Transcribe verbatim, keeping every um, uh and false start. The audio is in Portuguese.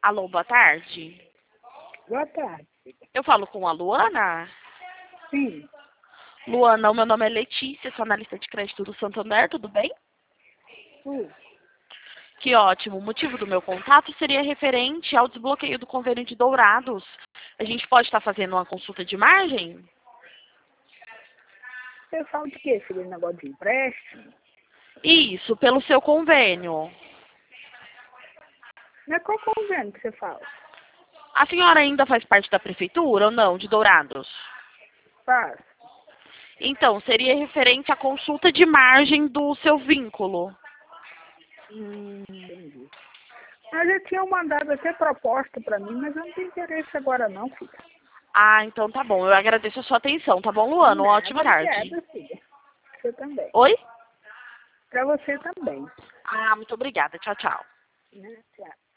Alô, boa tarde. Boa tarde. Eu falo com a Luana? Sim. Luana, o meu nome é Letícia, sou analista de crédito do Santander, tudo bem? Sim. Que ótimo. O motivo do meu contato seria referente ao desbloqueio do convênio de Dourados. A gente pode estar fazendo uma consulta de margem? Você fala de quê? Seria negócio de empréstimo? Isso, pelo seu convênio. Mas qual convênio que você fala? A senhora ainda faz parte da prefeitura ou não, de Dourados? Faz. Então, seria referente à consulta de margem do seu vínculo. Hum, entendi. Mas já tinham mandado até proposta para mim, mas eu não tenho interesse agora não, filha. Ah, então tá bom. Eu agradeço a sua atenção, tá bom, Luana? Uma ótima tarde. Obrigada, filha. Você também. Oi? Para você também. Ah, muito obrigada. Tchau, tchau. Né? Tchau.